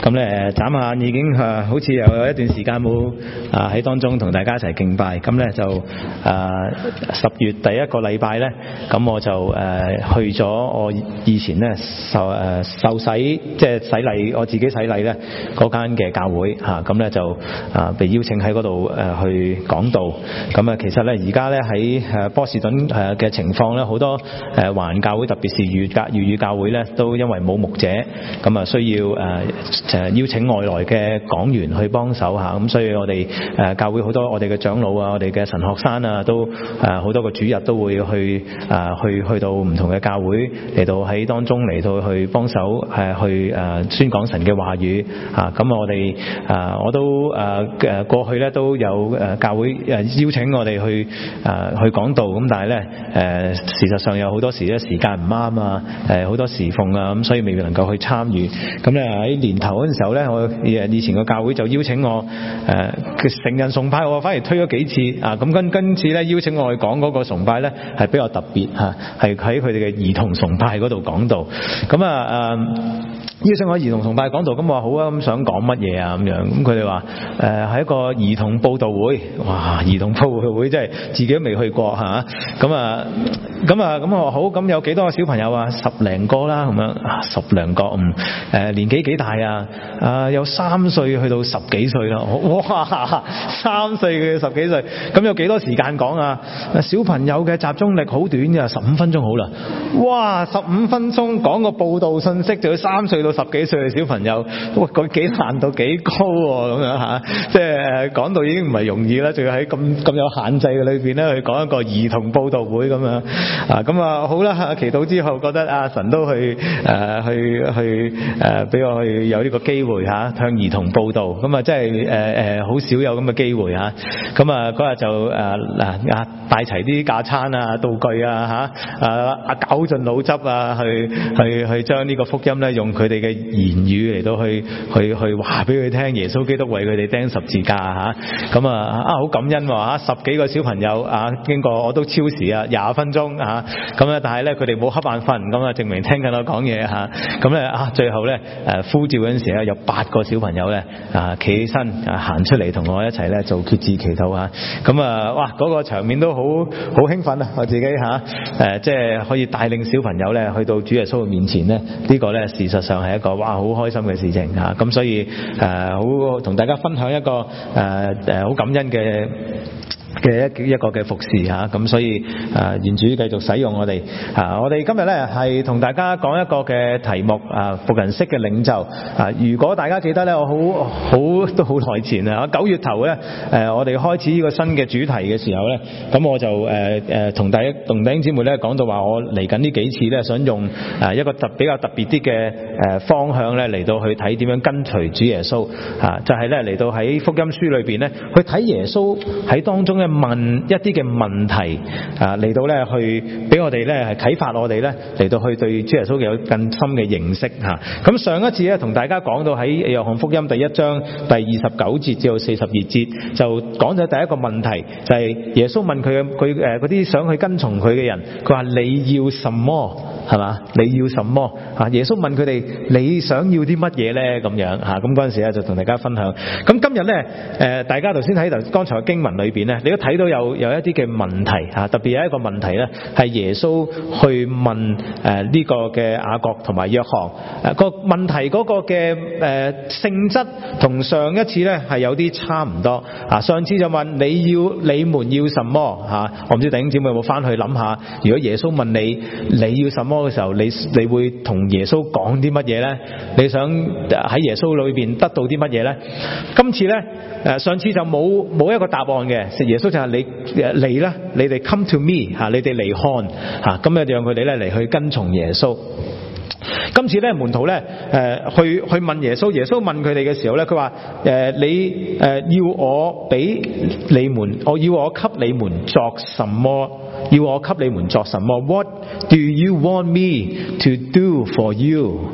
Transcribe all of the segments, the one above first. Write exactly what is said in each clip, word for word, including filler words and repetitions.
咁咧眨下眼已經啊，好似又有一段時間冇啊喺當中同大家一齊敬拜。咁咧就啊十月第一個禮拜咧，咁我就誒、呃、去咗我以前咧受誒、呃、受洗即係洗禮，我自己洗禮咧嗰間嘅教會嚇，咁、啊、咧就啊被邀請喺嗰度誒去講道。咁啊其實咧而家咧喺誒波士頓誒嘅情況咧，好多誒華人教會特別是粵教粵語教會咧，都因為冇牧者，咁啊需要誒誒、呃、邀請外來嘅講員去幫手嚇，咁所以我哋誒教會好多我哋嘅長老啊，我哋嘅神學生啊，都誒好多個主日都會去誒去去到唔同嘅教會嚟到喺當中嚟到去幫手誒去誒宣講神嘅話語啊。咁我哋誒我都誒誒過去咧都有誒教會誒邀請我哋去誒去講道，咁但係咧誒事實上有好多時咧時間唔啱啊，誒好多侍奉啊，咁所以未能夠去參與。咁咧喺年頭嗰陣時候咧，我以前個教會就邀請我誒成人崇拜，我反而推咗幾次啊。咁跟跟次咧邀請我去講嗰個崇拜咧係比較特別嚇，係喺佢哋嘅兒童崇拜嗰度講道。咁啊誒邀請我兒童崇拜講道，咁我話好啊，咁想講乜嘢啊咁樣。咁佢哋話誒係一個兒童佈道會，哇！兒童佈道會真係自己都未去過嚇。咁啊咁啊咁我話好，咁有幾多個小朋友啊？十零個啦咁樣啊，十零個嗯誒年紀幾大啊？啊有三歲去到十幾歲啦，哇！三歲嘅十幾歲，咁有幾多時間講啊？小朋友嘅集中力好短嘅，十五分鐘好啦。哇！十五分鐘講個佈道信息，就要三歲到十幾歲嘅小朋友，哇！佢幾難度幾高喎咁樣嚇，即係講到已經唔係容易啦，仲要喺咁咁有限制嘅裏邊咧去講一個兒童佈道會咁樣啊。咁啊好啦，祈禱之後覺得啊神都去誒、呃、去去誒俾、呃、我去有呢個機會嚇、啊、向兒童佈道，咁啊真係誒誒好少有咁嘅機會嚇。咁啊嗰日就誒嗱啊帶齊啲架撐啊道具啊嚇啊啊絞盡腦汁啊去去去將呢個福音咧用佢哋嘅言語嚟到去去去話俾佢聽，耶穌基督為佢哋釘十字架嚇。咁啊啊好感恩喎、啊、十幾個小朋友啊經過我都超時啊廿分鐘嚇。咁咧但係咧佢哋冇瞌眼瞓，咁啊證明聽緊我講嘢嚇。咁咧啊最後咧誒呼召嗰陣時咧有八個小朋友咧啊企起身啊行出嚟同我一齊咧做決志祈禱嚇。咁啊哇嗰、嗰個場面都好好興奮啊！我自己嚇誒即係可以帶領小朋友咧去到主耶穌嘅面前咧，呢個、呢個咧事實上係一個哇好開心嘅事情嚇。咁、啊、所以誒好同大家分享一個誒誒好感恩嘅嘅一一個嘅服侍嚇，咁、啊、所以誒願主繼續使用我哋啊！我哋今日咧係同大家講一個嘅題目啊，僕人式嘅領袖啊！如果大家記得咧，我好好都好耐前啊，九月頭咧誒，我哋開始呢個新嘅主題嘅時候咧，咁我就誒誒同大家同弟兄姊妹咧講到話，我嚟緊呢幾次咧想用誒一個特比較特別啲嘅誒方向咧嚟到去睇點樣跟隨主耶穌啊，就係咧嚟到喺福音書裏邊咧去睇耶穌喺當中。問一啲嘅問題啊，嚟到咧去俾我哋咧係啟發我哋咧嚟到去對主耶穌有更深嘅認識嚇。咁上一次咧同大家講到喺約翰福音第一章第二十九節至到四十二節，就講咗第一個問題，就係耶穌問佢佢誒嗰啲想去跟從佢嘅人，佢話你要什麼係嘛？你要什麼嚇？耶穌問佢哋你想要啲乜嘢咧咁樣嚇？咁嗰陣時咧就同大家分享。咁今日咧誒大家頭先喺頭剛才嘅經文裏邊咧，你都睇到有有一啲嘅問題嚇，特別有一個問題咧係耶穌去問誒呢、呃這個嘅雅各同埋約翰誒個問題嗰個嘅誒、呃、性質同上一次咧係有啲差唔多啊。上次就問你要你們要什麼嚇、啊？我唔知弟兄姊妹有冇翻去諗下，如果耶穌問你你要什麼嘅時候，你你會同耶穌講啲乜嘢咧？你想喺耶穌裏邊得到啲乜嘢咧？今次咧誒上次就冇冇一個答案嘅，食耶穌就係你嚟啦，你哋 come to me 嚇，你哋嚟看嚇，咁啊讓佢哋咧嚟去跟從耶穌。今次咧門徒咧誒去去問耶穌，耶穌問佢哋嘅時候咧，佢話誒你誒要我俾你們，我要我給你們作什麼？要我給你們作什麼？ What do you want me to do for you？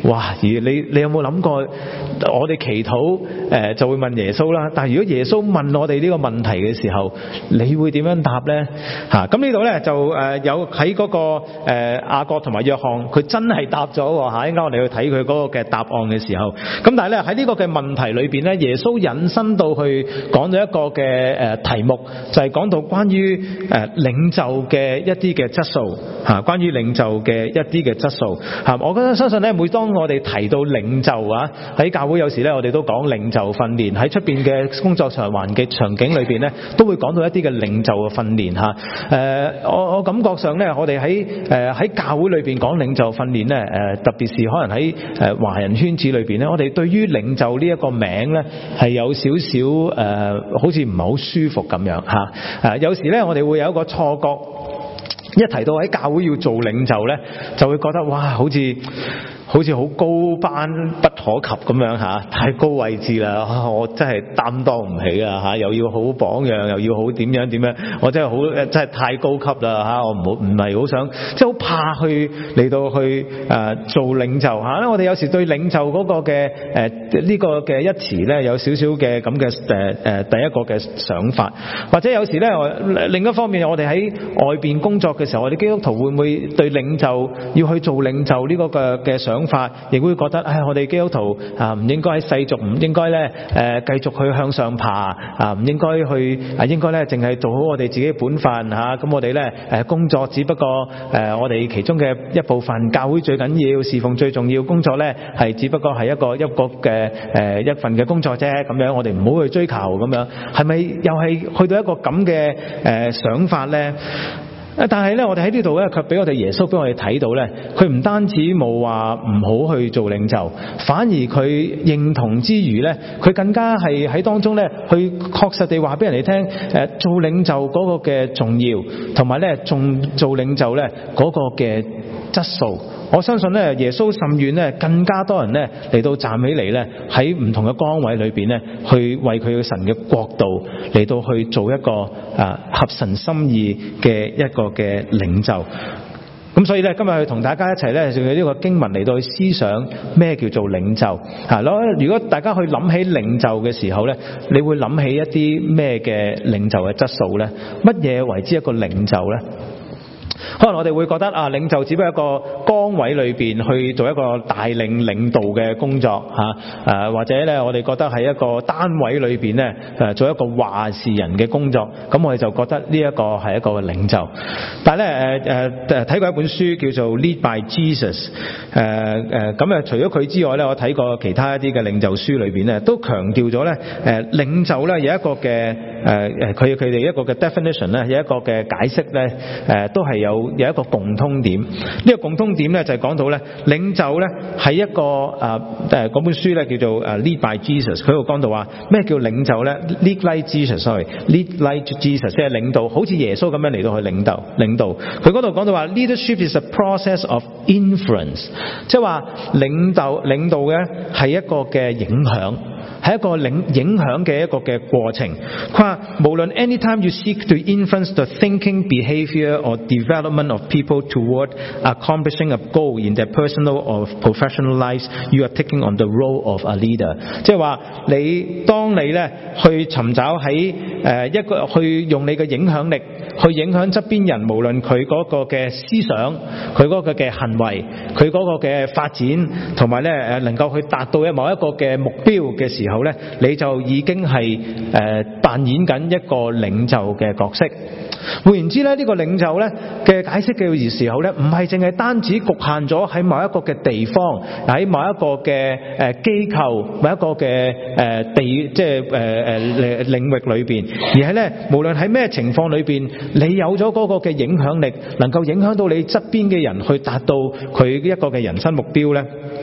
哇！而你你有冇諗過，我哋祈禱誒、呃、就會問耶穌啦。但係如果耶穌問我哋呢個問題嘅時候，你會點樣答呢？嚇、啊！咁呢度呢，就誒、呃、有喺嗰、那個誒、呃、雅各同埋約翰，佢真係答咗喎嚇。應該我哋去睇佢嗰個嘅答案嘅時候，咁但係咧喺呢個嘅問題裏邊呢，耶穌引申到去講咗一個嘅誒、呃、題目，就係、是、講到關於誒、呃、領袖嘅一啲嘅質素嚇、啊，關於領袖嘅一啲嘅質素嚇、啊。我覺得相信呢，每當我哋提到領袖啊，喺教會有時呢，我哋都講領袖訓練，喺出邊嘅工作場環境場景裏邊呢，都會講到一啲嘅領袖嘅訓練嚇。誒、呃，我我感覺上呢，我哋喺誒喺教會裏邊講領袖訓練呢，誒、呃、特別是可能喺誒華人圈子裏邊呢，我哋對於領袖呢一個名呢，係有少少誒、呃，好似唔係好舒服咁樣嚇。誒、呃、有時呢，我哋會有一個錯覺，一提到喺教會要做領袖呢，就會覺得哇，好似好似好高班不可及咁樣嚇，太高位置啦、啊！我真係擔當唔起啊嚇，又要好榜樣，又要好點樣點樣，我真係好真係太高級啦嚇！我唔好唔係好想，即係好怕去嚟到去誒、呃、做領袖嚇。因為我哋有時對領袖嗰個嘅誒呢個嘅一詞咧，有少少嘅咁嘅誒誒第一個嘅想法，或者有時咧，另一方面我哋喺外邊工作嘅時候，我哋基督徒會唔會對領袖要去做領袖呢個嘅嘅想法，亦會覺得唉、哎，我哋基督徒啊唔應該喺世俗，唔應該咧誒繼續去向上爬啊，唔應該去啊，應該咧淨係做好我哋自己本分嚇。咁、啊、我哋咧誒工作只不過誒、啊、我哋其中嘅一部分，教會最緊要，侍奉最重要，工作咧係只不過係一個一個嘅誒、呃、一份嘅工作啫。咁樣我哋唔好去追求咁樣，係咪又係去到一個咁嘅誒想法咧？但係咧，我哋喺呢度咧，卻俾我哋耶穌俾我哋睇到咧，佢唔單止冇話唔好去做領袖，反而佢認同之餘咧，佢更加係喺當中咧，去確實地話俾人哋聽，誒做領袖嗰個嘅重要，同埋咧，仲做領袖咧嗰個嘅質素。我相信咧，耶穌甚願咧，更加多人咧嚟到站起嚟咧，喺唔同嘅崗位裏邊咧，去為佢嘅神嘅國度嚟到去做一個啊合神心意嘅一個嘅領袖。咁所以咧，今日去同大家一齊咧，用呢個經文嚟到去思想咩叫做領袖嚇咯。如果大家去諗起領袖嘅時候咧，你會諗起一啲咩嘅領袖嘅質素咧？乜嘢為之一個領袖咧？可能我哋會覺得啊，領袖只不過一個崗位裏邊去做一個帶領領導嘅工作嚇，誒、啊、或者咧我哋覺得係一個單位裏邊咧誒做一個話事人嘅工作，咁我哋就覺得呢一個係一個領袖。但係咧誒誒誒睇過一本書叫做 Lead by Jesus， 誒誒咁啊除咗佢之外咧，我睇過其他一啲嘅領袖書裏邊咧，都強調咗咧誒領袖咧有一個嘅誒誒佢佢哋一個嘅 definition 咧，有一個嘅解釋咧誒都係有。有一個共通點，呢、這個共通點咧就係講到咧領袖咧係一個誒誒嗰本書咧叫做誒 Lead by Jesus， 佢度講到話咩叫領袖咧 ？Lead like Jesus，sorry，Lead like Jesus， 即係領導，好似耶穌咁樣嚟到去領導領導。佢嗰度講到話 Leadership is a process of influence， 即係話領導領導嘅係一個嘅影響。係一個領影響嘅一個嘅過程。佢話無論 anytime you seek to influence the thinking, behavior or development of people toward accomplishing a goal in their personal or professional lives, you are taking on the role of a leader。即係話你當你咧去尋找喺誒一個去用你嘅影響力去影響側邊人，無論佢嗰個嘅思想、佢嗰個嘅行為、佢嗰個嘅發展，同埋咧誒能夠去達到某一個嘅目標嘅時候咧，你就已經係誒、呃、扮演緊一個領袖嘅角色。換言之咧，呢、這個領袖咧嘅解釋嘅時候咧，唔係淨係單止局限咗喺某一個嘅地方，喺某一個嘅誒機構、某一個嘅誒、呃、地，即係誒誒領域裏邊，而係咧無論喺咩情況裏邊，你有咗嗰個嘅影響力，能夠影響到你側邊嘅人去達到佢一個嘅人生目標咧。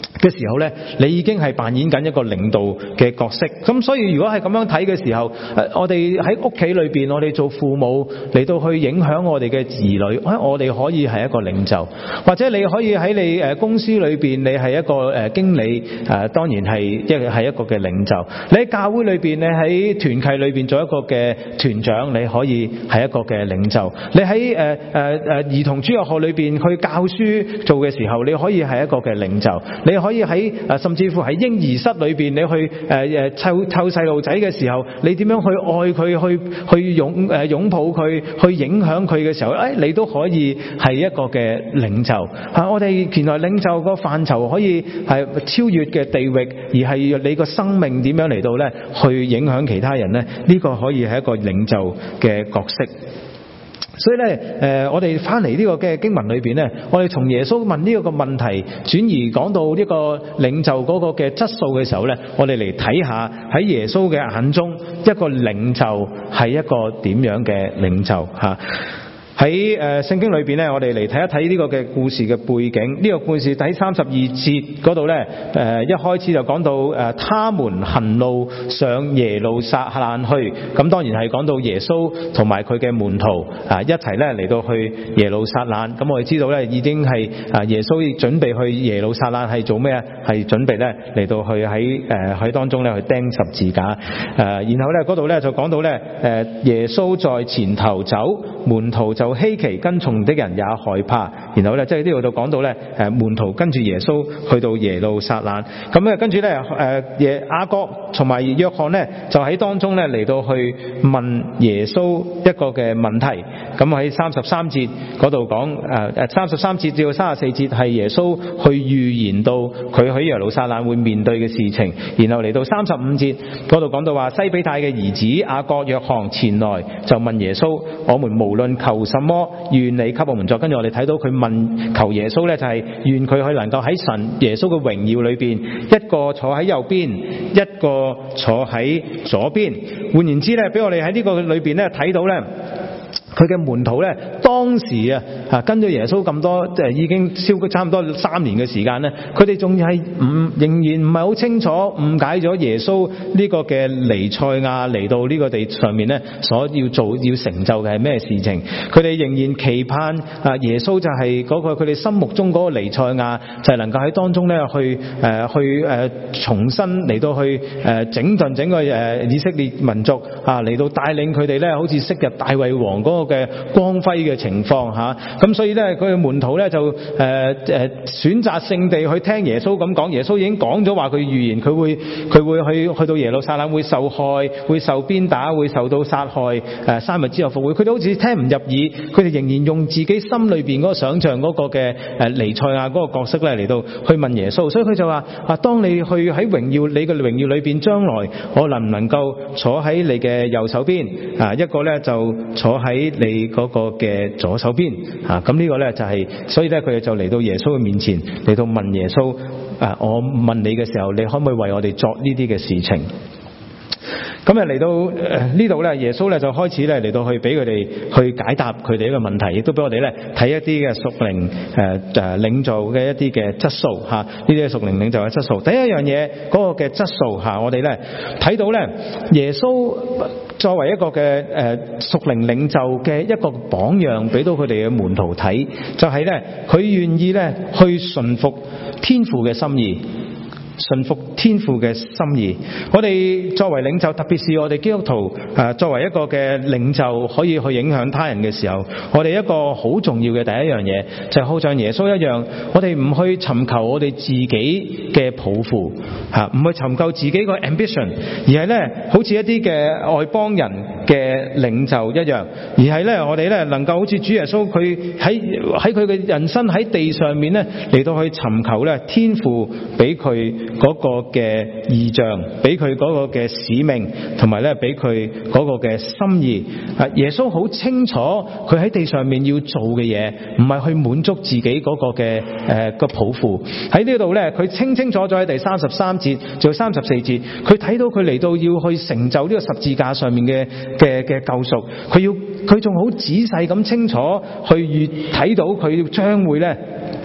嘅時候呢，你已經係扮演緊一個領導嘅角色。咁所以如果係咁樣睇嘅時候，我哋喺屋企裏邊，我哋做父母嚟到去影響我哋嘅兒女，我哋可以係一個領袖，或者你可以喺你誒公司裏邊，你係一個誒經理，誒當然係一係一個嘅領袖。你喺教會裏邊，你喺團契裏邊做一個嘅團長，你可以係一個嘅領袖。你喺誒誒誒兒童主日學裏邊去教書做嘅時候，你可以係一個嘅領袖。你可以喺誒甚至乎喺嬰兒室裏邊，你去誒誒湊湊細路仔嘅時候，你點樣去愛佢，去去擁誒擁抱佢，去影響佢嘅時候，誒你都可以係一個嘅領袖。嚇，我哋原來領袖個範疇可以係超越嘅地域，而係你個生命點樣嚟到咧去影響其他人咧？呢個可以係一個領袖嘅角色。所以咧，誒、呃，我哋翻嚟呢個嘅經文裏邊咧，我哋從耶穌問呢個個問題，轉移講到呢個領袖嗰個嘅質素嘅時候咧，我哋嚟睇下喺耶穌嘅眼中，一個領袖係一個點樣嘅領袖嚇。喺誒聖經裏邊咧，我哋嚟睇一睇呢個嘅故事嘅背景。呢、這個故事喺三十二節嗰度咧，誒、呃、一開始就講到誒、呃，他們行路上耶路撒冷去。咁當然係講到耶穌同埋佢嘅門徒啊一齊咧嚟到去耶路撒冷。咁我哋知道咧，已經係啊耶穌準備去耶路撒冷係做咩啊？係準備咧嚟到去喺誒喺當中咧去釘十字架。誒、呃、然後咧嗰度咧就講到咧誒耶穌在前頭走，門徒就稀奇，跟從的人也害怕。然後咧，即係呢度就講到咧，誒門徒跟住耶穌去到耶路撒冷。咁咧，跟住咧，誒耶雅各同埋約翰咧，就喺當中咧嚟到去問耶穌一個嘅問題。咁喺三十三節嗰度講，誒誒三十三節至到三十四節係耶穌去預言到佢喺耶路撒冷會面對嘅事情。然後嚟到三十五節嗰度講到話，西比泰嘅兒子雅各、約翰前來就問耶穌：我們無論求什麼，願你給我們作。跟住我哋睇到佢問求耶穌咧，就係願佢去能夠喺神耶穌嘅榮耀裏邊，一個坐喺右邊，一個坐喺左邊。換言之咧，俾我哋喺呢個裏邊咧睇到咧，佢嘅門徒咧，當時啊，啊跟咗耶穌咁多，即係已經超過差唔多三年嘅時間咧，佢哋仲係唔仍然唔係好清楚誤解咗耶穌呢個嘅彌賽亞嚟到呢個地上面咧，所要做要成就嘅係咩事情？佢哋仍然期盼啊耶穌就係嗰個佢哋心目中嗰個彌賽亞，就係能夠喺當中咧去誒、呃、去誒、呃、重新嚟到去誒、呃、整頓整個誒、呃、以色列民族啊，嚟到帶領佢哋咧，好似昔日大衛王嗰個嘅光輝嘅情況嚇。咁、啊、所以咧佢嘅門徒咧就誒誒、呃、選擇性地去聽耶穌咁講。耶穌已經講咗話佢預言佢會佢會去去到耶路撒冷會受害，會受鞭打，會受到殺害，誒、呃、三日之後復活。佢哋好似聽唔入耳，佢哋仍然用自己心裏邊嗰個想像嗰個嘅誒彌賽亞嗰個角色咧嚟到去問耶穌。所以佢就話啊，當你去喺榮耀你嘅榮耀裏邊，將來我能唔能夠坐喺你嘅右手邊啊？一個咧就坐喺你嗰個嘅左手邊啊。咁呢個咧就係、是，所以咧佢哋就嚟到耶穌嘅面前嚟到問耶穌啊，我問你嘅時候，你可唔可以為我哋作呢啲嘅事情？咁啊嚟到誒呢度咧，耶穌咧就開始咧嚟到去俾佢哋去解答佢哋一個問題，亦都俾我哋咧睇一啲嘅屬靈誒誒領袖嘅一啲嘅質素嚇，呢啲嘅屬靈領袖嘅質素。第一樣嘢嗰個嘅質素嚇，我哋咧睇到咧耶穌作為一個嘅誒屬靈領袖嘅一個榜樣，俾到佢哋嘅門徒睇，就係咧佢願意咧去順服天父嘅心意。順服天父嘅心意。我哋作為領袖，特別是我哋基督徒誒作為一個嘅領袖，可以去影響他人嘅時候，我哋一個好重要嘅第一樣嘢，就係好像耶穌一樣，我哋唔去尋求我哋自己嘅抱負嚇，唔去尋求自己個 ambition，而係咧好似一啲嘅外邦人嘅領袖一樣，而係咧我哋咧能夠好似主耶穌佢喺喺佢嘅人生喺地上面咧嚟到去尋求咧天父俾佢嗰個嘅異象，俾佢嗰個嘅使命，同埋咧俾佢嗰個嘅心意。啊，耶穌好清楚佢喺地上面要做嘅嘢，唔係去滿足自己嗰個嘅誒個抱負。喺呢度咧，佢清清楚楚喺第三十三節到三十四節，佢睇到佢嚟到要去成就呢個十字架上面嘅嘅嘅救贖，佢要佢仲好仔細咁清楚去預睇到佢將會咧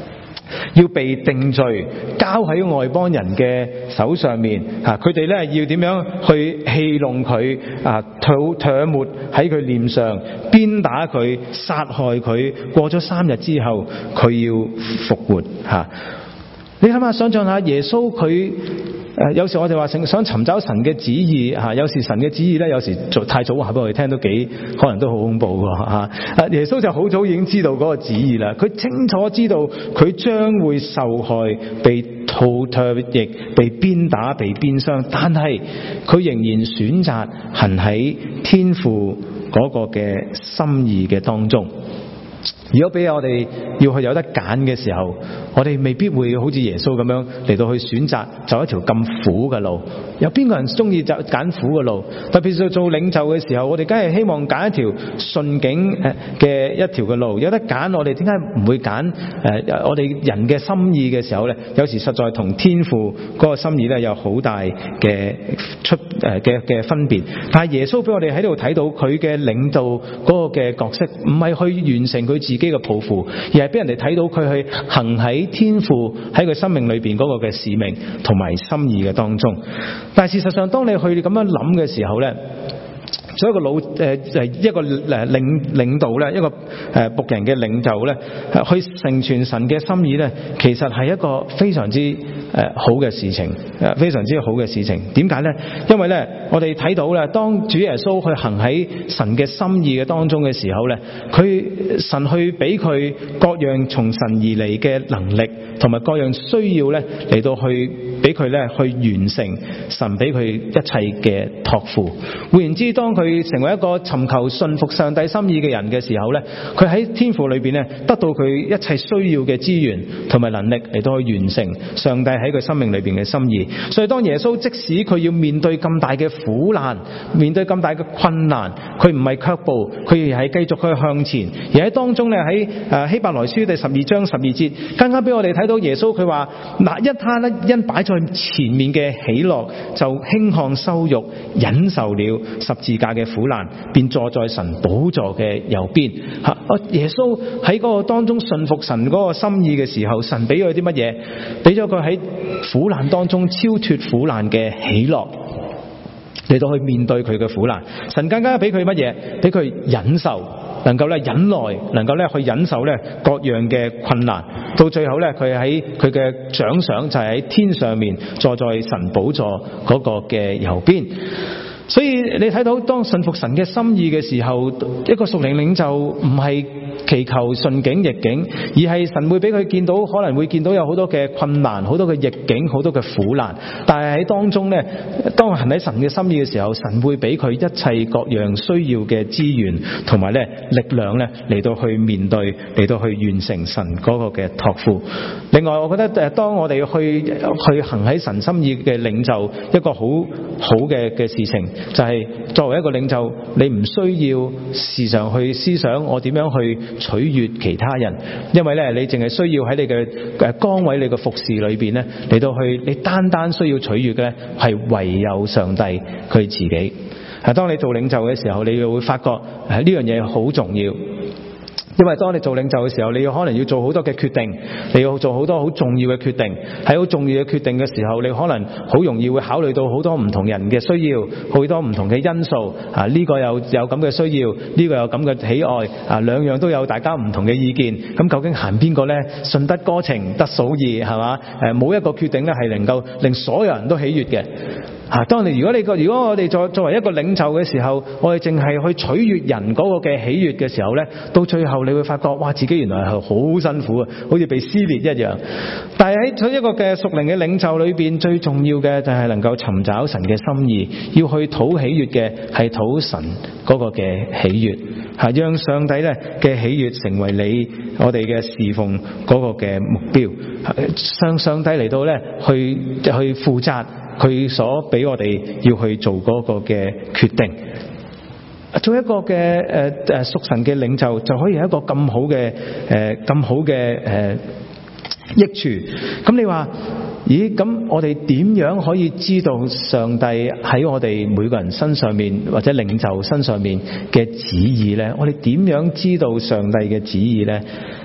要被定罪，交喺外邦人嘅手上面啊！佢哋咧要點樣去戲弄佢啊？吐唾沫喺佢臉上，鞭打佢，殺害佢。過咗三日之後，佢要復活吓、啊。你諗下，想象下耶穌佢。誒有時我哋話想尋找神嘅旨意嚇，有時神嘅旨意咧，有時做太早話俾我哋聽都幾可能都好恐怖㗎嚇。啊，耶穌就好早已經知道嗰個旨意啦，佢清楚知道佢將會受害、被吐唾液、被鞭打、被鞭傷，但係佢仍然選擇行喺天父嗰個嘅心意嘅當中。如果俾我哋要去有得揀嘅時候，我哋未必會好似耶穌咁樣嚟到去選擇走一條咁苦嘅路。有邊個人中意就揀苦嘅路？特別是做領袖嘅時候，我哋梗係希望揀一條順境嘅一條嘅路。有得揀，我哋點解唔會揀誒我哋人嘅心意嘅時候呢？有時實在同天父嗰個心意呢有好大嘅出誒嘅嘅分別。但係耶穌俾我哋喺度睇到佢嘅領導嗰個嘅角色，唔係去完成佢自己嘅抱負，而係俾人哋睇到佢去行喺天父喺佢生命裏邊嗰個嘅使命同埋心意嘅當中。但係事實上，當你去咁樣諗嘅時候呢，做一個老誒誒一個誒領領導咧，一個誒僕人嘅領袖咧，去成全神嘅心意咧，其實係一個非常之誒好嘅事情，誒非常之好嘅事情。點解咧？因為咧，我哋睇到咧，當主耶穌去行喺神嘅心意嘅當中嘅時候咧，佢神去俾佢各樣從神而嚟嘅能力，同埋各樣需要咧嚟到去俾佢咧去完成神俾佢一切嘅託付。換言之，當佢成為一個尋求順服上帝心意嘅人嘅時候咧，佢喺天父裏邊咧得到佢一切需要嘅資源同埋能力嚟到去完成上帝喺佢生命裏邊嘅心意。所以當耶穌即使佢要面對咁大嘅苦難，面對咁大嘅困難，佢唔係卻步，佢而係繼續去向前。而喺當中咧，喺誒希伯來書第十二章十二節，更加俾我哋睇到耶穌佢話：嗱，一他咧因擺在前面嘅喜樂，就輕看羞辱，忍受了十字架嘅苦難，便坐在神寶座嘅右邊。吓，耶穌喺嗰個當中順服神嗰個心意嘅時候，神俾佢啲乜嘢？俾咗佢喺苦難當中超脫苦難嘅喜樂，嚟到去面對佢嘅苦難。神更加俾佢乜嘢？俾佢忍受，能夠咧忍耐，能夠咧去忍受咧各樣嘅困難。到最後咧，佢喺佢嘅獎賞就係喺天上面坐在神寶座嗰個嘅右邊。所以你睇到，當信服神嘅心意嘅時候，一個屬靈領袖唔係祈求順境逆境，而係神會俾佢見到，可能會見到有好多嘅困難，好多嘅逆境，好多嘅苦難。但係喺當中呢，當行喺神嘅心意嘅時候，神會俾佢一切各樣需要嘅資源同埋咧力量咧嚟到去面對，嚟到去完成神嗰個嘅託付。另外，我覺得誒，當我哋去去行喺神心意嘅領袖，一個好好嘅嘅事情。就係、是、作為一個領袖，你唔需要時常去思想我點樣去取悅其他人，因為咧你淨係需要喺你嘅誒崗位、你嘅服侍裏邊咧嚟到去，你單單需要取悅嘅咧係唯有上帝佢自己。係當你做領袖嘅時候，你會發覺誒呢樣嘢好重要。因為當你做領袖嘅時候，你要可能要做好多嘅決定，你要做好多好重要嘅決定。喺好重要嘅決定嘅時候，你可能好容易會考慮到好多唔同人嘅需要，好多唔同嘅因素。啊，呢個有有咁嘅需要，呢個有咁嘅喜愛，啊兩樣都有大家唔同嘅意見。咁究竟行邊個呢？順得哥情得嫂意，係嘛？誒，冇一個決定咧係能夠令所有人都喜悅嘅。啊！當你如果你個如果我哋作作為一個領袖嘅時候，我哋淨係去取悅人嗰個嘅喜悅嘅時候咧，到最後你會發覺，哇！自己原來係好辛苦啊，好似被撕裂一樣。但係喺一個嘅屬靈嘅領袖裏邊，最重要嘅就係能夠尋找神嘅心意，要去討喜悅嘅係討神嗰個嘅喜悅，係讓上帝咧嘅喜悅成為你我哋嘅侍奉嗰個嘅目標，向上帝嚟到咧去去負責。佢所俾我哋要去做嗰個嘅決定，做一個嘅誒誒屬神嘅領袖，就可以有一個咁好嘅誒咁好嘅誒、呃、益處。咁你話，咦？咁我哋點樣可以知道上帝喺我哋每個人身上面或者領袖身上面嘅旨意呢？我哋點樣知道上帝嘅旨意呢？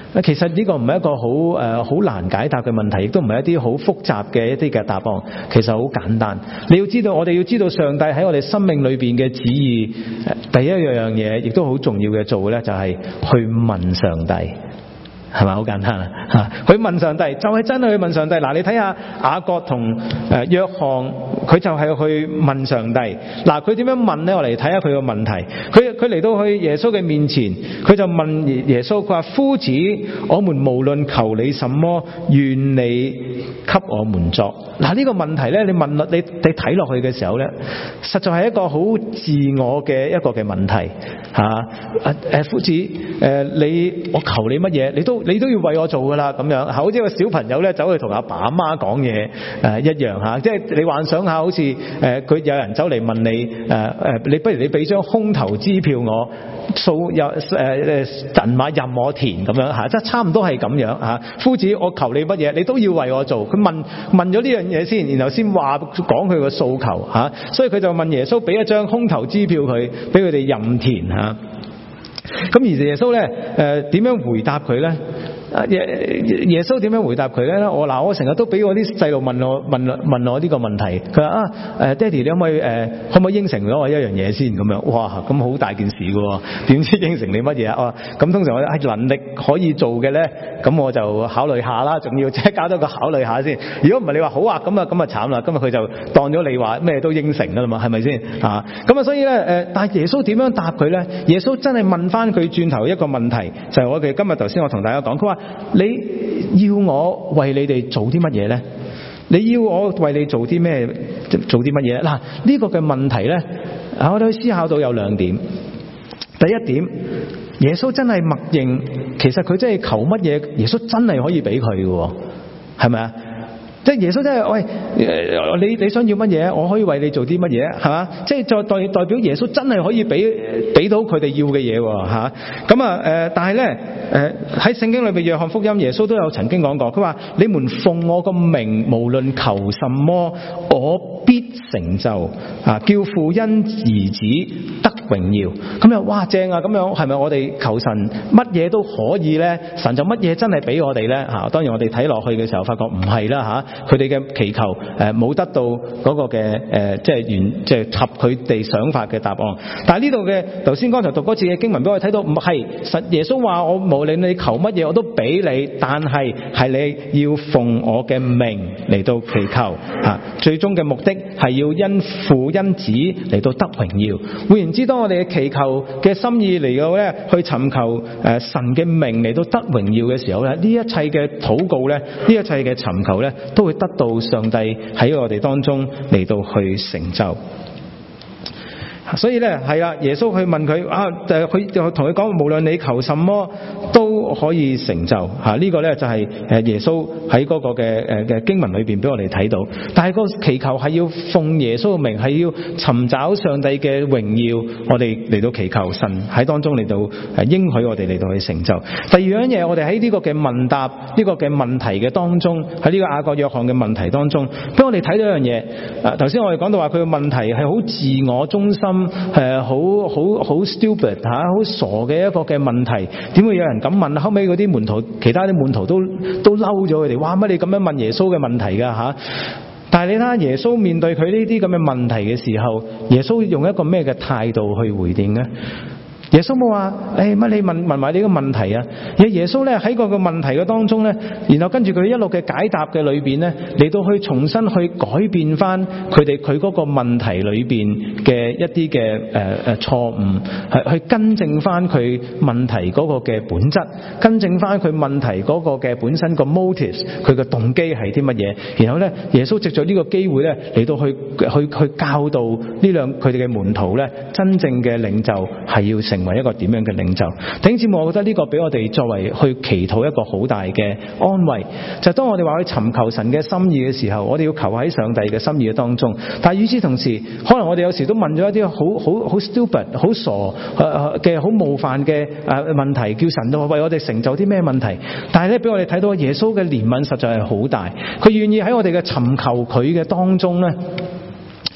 其實呢個唔係一個好誒好難解答嘅問題，亦都唔係一啲好複雜嘅一啲嘅答案，其實好簡單。你要知道，我哋要知道上帝喺我哋生命裏邊嘅旨意，第一樣嘢亦都好重要嘅做嘅咧，就係去問上帝。係咪好簡單啊？嚇！佢問上帝就係、是、真係去問上帝。嗱，你睇下雅各同誒約翰，佢就係去問上帝。嗱，佢點樣問呢？我嚟睇下佢個問題。佢佢嚟到去耶穌嘅面前，佢就問耶穌，佢話：夫子，我們無論求你什麼，願你給我們作。嗱，呢個問題呢，你問你你睇落去嘅時候呢，實在係一個好自我嘅一個嘅問題嚇。誒、誒，夫子，誒你我求你乜嘢，你都你都要為我做噶啦，咁樣好似個小朋友咧走去同阿爸阿媽講嘢誒一樣嚇，即係你幻想下，好似誒佢有人走嚟問你誒誒，你不如你俾張空頭支票我，數有誒誒銀碼任我填咁樣嚇，即係差唔多係咁樣嚇。夫子，我求你乜嘢，你都要為我做。佢問問咗呢樣嘢先，然後先話講佢個訴求嚇，所以佢就問耶穌俾一張空頭支票佢，俾佢哋任填嚇。咁而耶穌咧誒點樣回答佢咧？耶耶穌點樣回答佢咧？我嗱我成日都俾我啲細路問我問問我呢個問題。佢話啊誒爹哋，你可唔可以誒、呃、可唔可以應承咗我一樣嘢先咁樣？哇咁好大件事㗎喎，點知應承你乜嘢啊？咁通常我係能力可以做嘅咧，咁我就考慮下啦，仲要即係搞多個考慮下先。如果唔係你話好啊，咁啊咁啊慘啦，今日佢就當咗你話咩都應承㗎啦嘛，係咪先啊？咁啊所以咧誒，但係耶穌點樣答佢咧？耶穌真係問翻佢轉頭一個問題，就係、是、我哋今日頭先我同大家講，佢話你要我為你哋做啲乜嘢咧？你要我為你做啲咩？做啲乜嘢？嗱，呢、這個嘅問題咧，我哋思考到有兩點。第一點，耶穌真係默認，其實佢真係求乜嘢，耶穌真係可以俾佢嘅，係咪啊？即係耶穌真係喂，你你想要乜嘢？我可以為你做啲乜嘢？係嘛？即係代代代表耶穌真係可以俾俾到佢哋要嘅嘢喎嚇。咁啊誒，但係咧誒喺聖經裏邊，約翰福音耶穌都有曾經講過，佢話：你們奉我個名，無論求什麼，我必成就啊！叫父因兒子得榮耀。咁樣哇正啊！咁樣係咪我哋求神乜嘢都可以咧？神就乜嘢真係俾我哋咧嚇？當然我哋睇落去嘅時候，發覺唔係啦嚇。佢哋嘅祈求誒冇、呃、得到嗰個嘅誒、呃，即係原即係合佢哋想法嘅答案。但係呢度嘅頭先剛才讀嗰次嘅經文俾我哋睇到，唔係實耶穌話我無論你求乜嘢我都俾你，但係係你要奉我嘅名嚟到祈求嚇、啊，最終嘅目的係要因父因子嚟到得榮耀。換言之，當我哋嘅祈求嘅心意嚟到咧去尋求誒、呃、神嘅名嚟到得榮耀嘅時候咧，呢一切嘅禱告咧，呢一切嘅尋求咧，都會得到上帝喺我哋當中嚟到去成就。所以咧係啦，耶穌去問佢啊，誒佢就同佢講，無論你求什麼都可以成就嚇。呢個咧就係誒耶穌喺嗰個嘅誒嘅經文裏邊俾我哋睇到。但係個祈求係要奉耶穌嘅名，係要尋找上帝嘅榮耀，我哋嚟到祈求神喺當中嚟到誒應許我哋嚟到去成就。第二樣嘢，我哋喺呢個嘅問答呢個嘅問題嘅當中，喺呢個雅各約翰嘅問題當中，俾我哋睇到一樣嘢。誒頭先我哋講到話佢嘅問題係好自我中心。誒好好好 stupid 嚇，好傻嘅一個嘅問題，點會有人咁問？後尾嗰啲門徒，其他啲門徒都都嬲咗佢哋，哇！乜你咁樣問耶穌嘅問題㗎嚇？但係你睇下耶穌面對佢呢啲咁嘅問題嘅時候，耶穌用一個咩嘅態度去回應呢？耶穌冇話誒乜你問問埋呢個問題啊！而耶穌咧喺個個問題嘅當中咧，然後跟住佢一路嘅解答嘅裏邊咧，嚟到去重新去改變翻佢哋佢嗰個問題裏邊嘅一啲嘅誒誒錯誤，係去更正翻佢問題嗰個嘅本質，更正翻佢問題嗰個嘅本身個 motives， 佢嘅動機係啲乜嘢？然後咧，耶穌藉著呢個機會咧嚟到去去去教導呢兩佢哋嘅門徒咧，真正嘅領袖係要成為一個點樣嘅領袖。弟兄姊妹，我覺得呢個俾我哋作為去祈禱一個好大嘅安慰，就係當我哋話去尋求神嘅心意嘅時候，我哋要求喺上帝嘅心意嘅當中。但係與此同時，可能我哋有時都問咗一啲好好好 stupid 好傻嘅好冒犯嘅誒問題，叫神都為我哋成就啲咩問題。但係咧，俾我哋睇到耶穌嘅憐憫實在係好大，佢願意喺我哋嘅尋求佢嘅當中咧，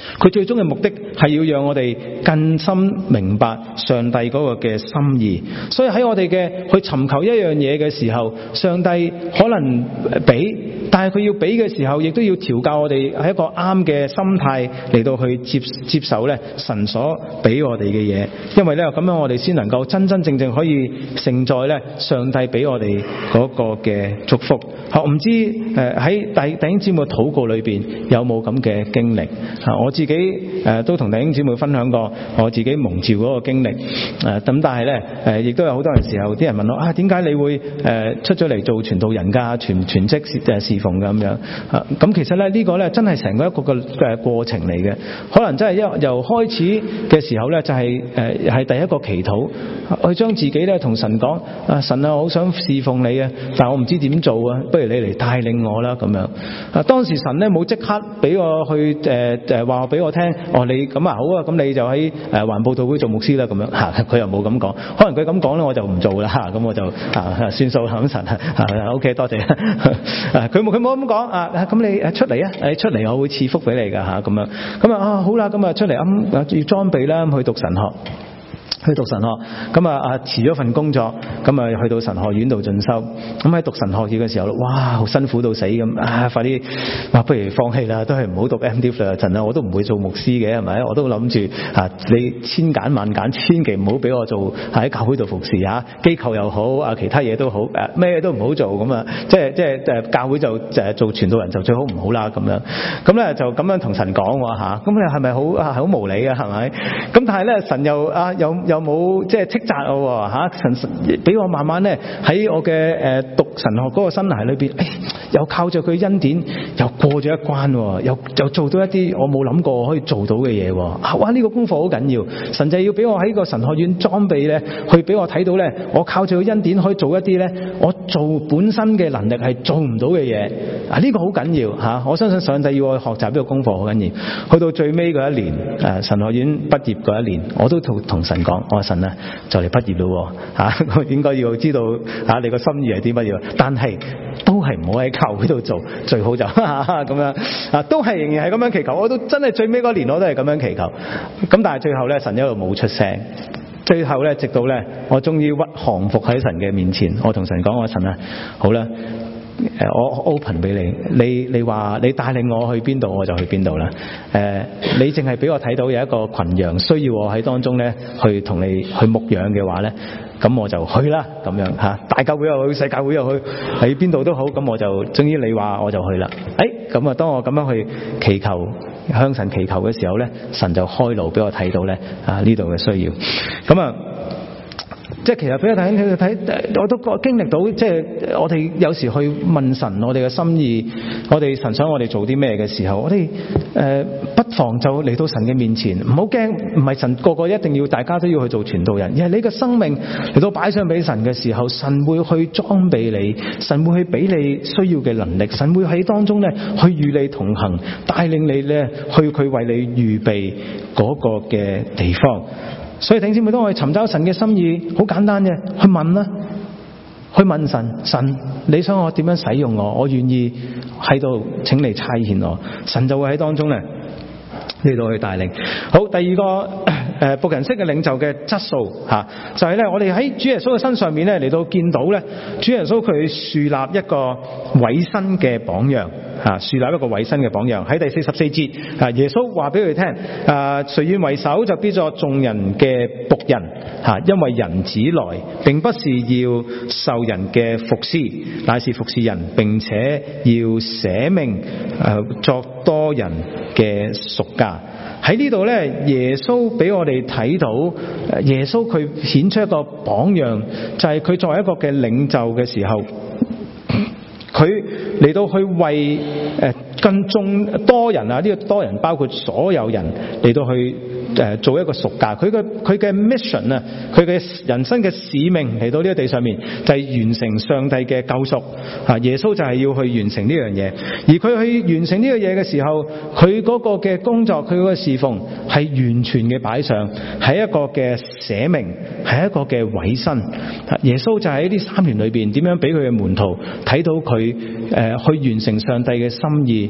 佢最終嘅目的係要讓我哋更深明白上帝嗰個嘅心意。所以喺我哋嘅去尋求一樣嘢嘅時候，上帝可能俾，但係佢要俾嘅時候，亦都要調教我哋喺一個啱嘅心態嚟到去接接受咧神所俾我哋嘅嘢。因為咧咁樣我哋先能夠真真正正可以承載咧上帝俾我哋嗰個嘅祝福。我唔知誒喺弟弟兄姊妹禱告裏邊有冇咁嘅經歷啊？我自己誒都同弟兄姊妹分享過我自己蒙召嗰個經歷誒，咁但係咧誒亦都有好多人時候啲人問我啊，點解你會誒出咗嚟做傳道人㗎，全全職誒侍奉㗎咁樣啊？咁其實咧呢個咧真係成個一個嘅誒過程嚟嘅，可能真係一由開始嘅時候咧就係誒係第一個祈禱，去將自己咧同神講啊，神啊，我好想侍奉你啊，但係我唔知點做啊，不如你嚟帶領我啦咁樣啊。當時神咧冇即刻俾我去誒誒話俾我聽，哦你咁啊好啊，咁你就喺誒環報道會做牧師啦咁樣嚇，佢又冇咁講，可能佢咁講咧我就唔做啦嚇，咁我就啊算數啦咁神啊 OK 多謝啊，佢冇佢冇咁講啊，咁你出嚟啊，你出嚟我會賜福俾你㗎嚇咁樣，咁啊啊好啦，咁啊出嚟咁要裝備啦，去讀神學。去讀神學，咁啊啊辭咗份工作，咁啊去到神學院度進修。咁喺讀神學院嘅時候，哇，好辛苦到死咁啊！快啲，哇，不如放棄啦，都係唔好讀 M Div 啦，神啊，我都唔會做牧師嘅，係咪？我都諗住啊，你千揀萬揀，千祈唔好俾我做喺教會度服侍嚇，機構又好啊，其他嘢都好，誒咩都唔好做咁啊！即係即係誒教會就誒做傳道人就最好唔好啦咁樣。咁咧就咁樣同神講喎嚇，咁你係咪好啊好無理啊係咪？咁但係咧神又啊有有冇即係斥責我嚇？神俾我慢慢咧喺我嘅誒讀神學嗰個生涯裏邊，誒又靠著佢恩典，又過咗一關，又又做到一啲我冇諗過可以做到嘅嘢喎！哇！呢個功課好緊要，神就要俾我喺個神學院裝備咧，去俾我睇到咧，我靠住佢恩典可以做一啲咧，我做本身嘅能力係做唔到嘅嘢。啊，呢個好緊要嚇！我相信上帝要我學習呢個功課好緊要。去到最尾嗰一年，誒神學院畢業嗰一年，我都同同神講，我話神啊，就嚟畢業咯嚇，我應該要知道嚇你個心意係啲乜嘢，但係都係唔好喺教會度做，最好就咁樣啊，都係仍然係咁樣祈求。我都真係最尾嗰年我都係咁樣祈求，咁但係最後咧神一路冇出聲，最後咧直到咧我終於屈降服喺神嘅面前，我同神講，我神啊，好啦。誒，我 open 俾你，你你話你帶領我去邊度，我就去邊度啦。誒，你淨係俾我睇到有一個群羊需要我喺當中咧，去同你去牧養嘅話咧，咁我就去啦。咁樣嚇，大教會又去，細教會又去，喺邊度都好，咁我就終於你話我就去啦。誒，咁啊，當我咁樣去祈求向神祈求嘅時候咧，神就開路俾我睇到咧啊呢度嘅需要。咁啊。即係其實俾我睇睇睇，我都覺經歷到，即係我哋有時去問神我哋嘅心意，我哋神想我哋做啲咩嘅時候，我哋誒、呃、不妨就嚟到神嘅面前，唔好驚，唔係神個個一定要大家都要去做傳道人，而係你嘅生命嚟到擺上俾神嘅時候，神會去裝備你，神會去俾你需要嘅能力，神會喺當中咧去與你同行，帶領你咧去佢為你預備嗰個嘅地方。所以弟兄姊妹，當我哋尋找神嘅心意，好簡單嘅，去問啦，去問神，神你想我點樣使用我？我願意喺度，請你差遣我，神就會喺當中咧嚟到去帶領。好，第二個誒僕人式嘅領袖嘅質素嚇，就係咧我哋喺主耶穌嘅身上面咧嚟到見到咧，主耶穌佢樹立一個委身嘅榜樣。啊，樹立一個委身嘅榜樣。喺第四十四節，啊，耶穌話俾佢聽，啊，誰願為首就必作眾人嘅僕人，嚇，因為人子來並不是要受人嘅服侍，乃是服侍人，並且要捨命，誒，作多人嘅贖價。喺呢度咧，耶穌俾我哋睇到，耶穌佢顯出一個榜樣，就係佢作為一個嘅領袖嘅時候。佢嚟到去為誒更眾多人啊，呢個多人包括所有人嚟到去誒做一個贖價。佢嘅佢嘅 mission 啊，佢嘅人生嘅使命嚟到呢個地上面就係完成上帝嘅救贖啊！耶穌就係要去完成呢樣嘢，而佢去完成呢個嘢嘅時候，佢嗰個嘅工作，佢嗰個侍奉係完全嘅擺上，係一個嘅捨命，係一個嘅委身。耶穌就喺呢三年裏邊點樣俾佢嘅門徒睇到佢誒、呃、去完成上帝嘅心意，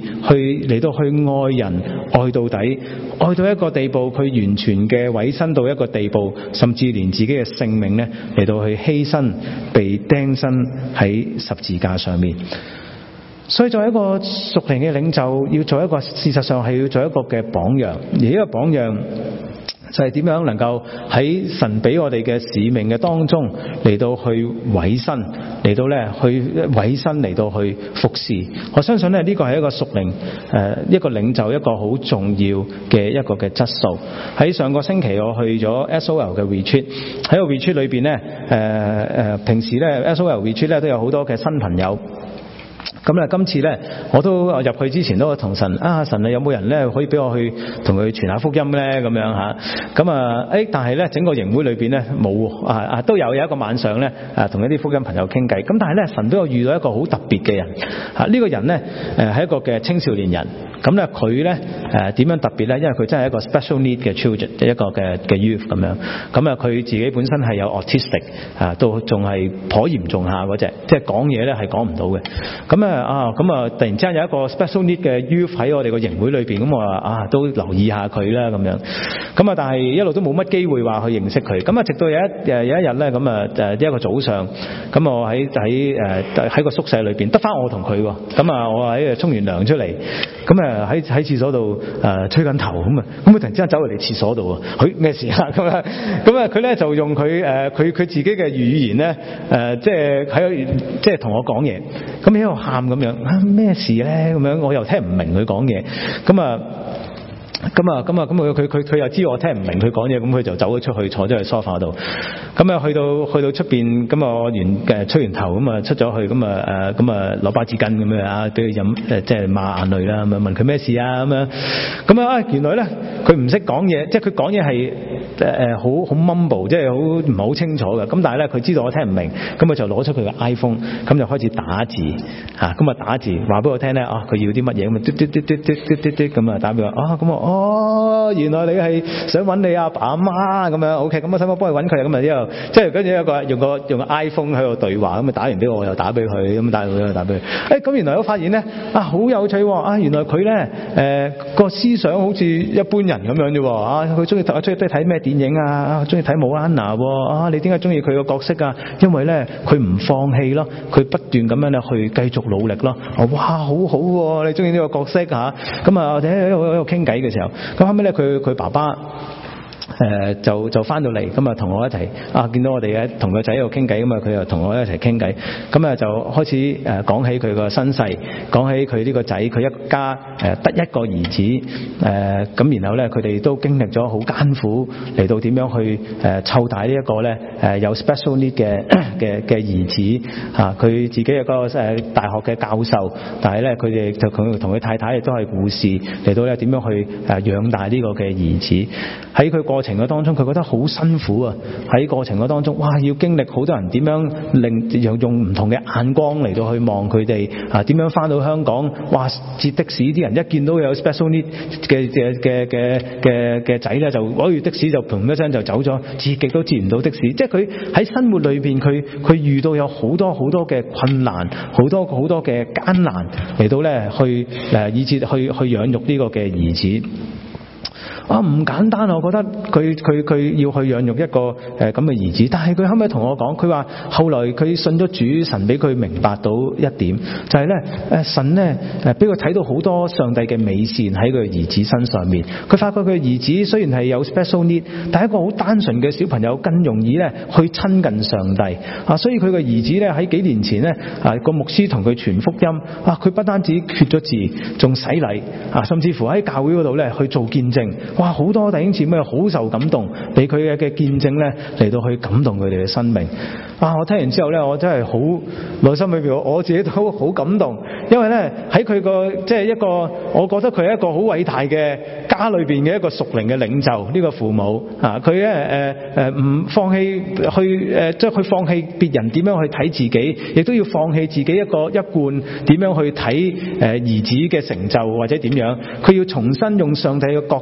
去嚟到去愛人，愛到底，愛到一個地步，佢完全嘅委身到一個地步，甚至連自己嘅性命呢嚟到去犧牲，被釘身喺十字架上面。所以作為一個屬靈嘅領袖，要做一個事實上係要做一個嘅榜樣，而呢個榜樣就係點樣能夠喺神俾我哋嘅使命嘅當中嚟到去委身，嚟到咧去委身嚟到去服侍。我相信咧呢個係一個屬靈誒一個領袖一個好重要嘅一個嘅質素。喺上個星期我去咗 S O L 嘅 retreat， 喺個 retreat 裏邊咧誒誒平時咧 S O L retreat 咧都有好多嘅新朋友。咁咧，今次咧，我都入去之前都同神啊，神啊，有冇人咧可以俾我去同佢傳下福音咧？咁樣嚇，咁啊，誒，但係咧，整個營會裏邊咧冇啊啊，都有有一個晚上咧啊，同一啲福音朋友傾偈。咁但係咧，神都有遇到一個好特別嘅人嚇，呢個人咧誒係一個嘅青少年人。咁咧佢咧誒點樣特別咧？因為佢真係一個 special need 嘅 children， 一個嘅嘅 youth 咁樣。咁啊，佢自己本身係有 autistic 啊，都仲係頗嚴重下嗰隻，即係講嘢咧係講唔到嘅。咁啊啊咁啊，突然之間有一個 special need 嘅 youth 喺我哋個營會裏邊，咁我話啊都留意下佢啦咁樣。咁啊，但係一路都冇乜機會話去認識佢。咁啊，直到有一誒有一日咧，咁啊誒一個早上，咁我喺喺誒喺個宿舍裏邊得翻我同佢喎。咁啊，我喺度沖完涼出嚟，咁啊喺喺廁所度誒吹緊頭咁啊，咁佢突然之間走嚟廁所度喎，佢咩事啊？咁啊咁啊佢咧就用佢誒佢佢自己嘅語言咧誒即係喺即係同我講嘢，咁喺度喊咁樣啊咩事咧？咁樣我又聽唔明佢講嘢，咁啊。咁啊，咁啊，咁佢佢佢佢又知我聽唔明佢講嘢，咁佢就走咗出去坐咗喺梳化度。咁啊，去到去到出邊，咁啊，我完誒吹完頭，咁啊出咗去，咁啊誒，咁啊攞包紙巾咁樣啊，俾佢飲誒，即係抹眼淚啦，咁啊問佢咩事啊，咁樣。咁啊，原來咧佢唔識講嘢，即係佢講嘢係誒好好 mumble，即係好唔係好清楚嘅。咁但係咧佢知道我聽唔明，咁佢就攞出佢嘅 iPhone，咁就開始打字嚇，咁啊打字話俾我聽咧啊，佢要啲乜嘢咁啊嘟嘟嘟嘟嘟嘟嘟嘟咁啊打俾我啊，咁啊哦，原來你係想揾你阿爸阿媽咁樣 ，OK，咁我使唔使幫佢揾佢？咁啊之後，即係跟住有個用個用個 iPhone 喺度對話，咁啊打完俾我，我又打俾佢，咁打俾佢又打俾佢。誒、哎，咁原來我發現咧，啊好有趣喎！啊，原來佢咧誒個思想好似一般人咁樣啫喎！啊，佢中意睇中意睇咩電影啊？啊，中意睇穆安娜喎！啊，你點解中意佢個角色啊？因為咧佢唔放棄咯，佢不斷咁樣咧去繼續努力咯。哇，好好喎、啊！你中意呢個角色嚇？咁啊，我哋喺度喺度傾偈嘅時候。咁後尾咧，佢佢爸爸誒、呃、就就翻到嚟，咁啊同我一齊啊，見到我哋嘅同個仔喺度傾偈，咁啊佢又同我一齊傾偈，咁啊就開始誒講、呃、起佢個身世，講起佢呢個仔，佢一家誒得、呃、一個兒子誒，咁、呃、然後咧佢哋都經歷咗好艱苦嚟到點樣去誒湊、呃、大呢一個咧誒有 special need 嘅嘅嘅兒子嚇，佢、啊、自己有個誒、呃、大學嘅教授，但係咧佢哋就佢同佢太太亦都係護士嚟到咧點樣去誒養大呢個嘅兒子。喺佢過程嘅當中，佢覺得好辛苦啊！喺過程嘅當中，哇，要經歷好多人點樣令用用唔同嘅眼光嚟到去望佢哋啊，點樣翻到香港，哇，截的士啲人一見到有 special need 嘅嘅嘅嘅嘅嘅仔咧，就攞住的士就砰一聲就走咗，截極都截唔到的士。即係佢喺生活裏邊，佢佢遇到有好多好多嘅困難，好多好多嘅艱難嚟到咧去誒，以至去去養育呢個嘅兒子。啊，唔簡單啊！我覺得佢佢佢要去養育一個誒咁嘅兒子，但係佢後尾同我講，佢話後來佢信咗主，神俾佢明白到一點，就係咧誒神咧誒俾佢睇到好多上帝嘅美善喺佢兒子身上面。佢發覺佢兒子雖然係有 special need，但係一個好單純嘅小朋友，更容易咧去親近上帝啊！所以佢嘅兒子咧喺幾年前咧啊個牧師同佢傳福音啊，佢不單止決咗志，仲洗禮啊，甚至乎喺教會嗰度咧去做見證。哇！好多弟兄姊妹好受感動，俾佢嘅嘅見證咧嚟到去感動佢哋嘅生命。啊！我聽完之後咧，我真係好內心裏邊，我自己都好感動，因為咧喺佢個即係一個，我覺得佢係一個好偉大嘅家裏邊嘅一個屬靈嘅領袖。呢、這個父母啊，佢咧誒誒唔放棄去誒，即係佢放棄別人點樣去睇自己，亦都要放棄自己一個一貫點樣去睇誒兒子嘅成就或者點樣。佢要重新用上帝嘅角度去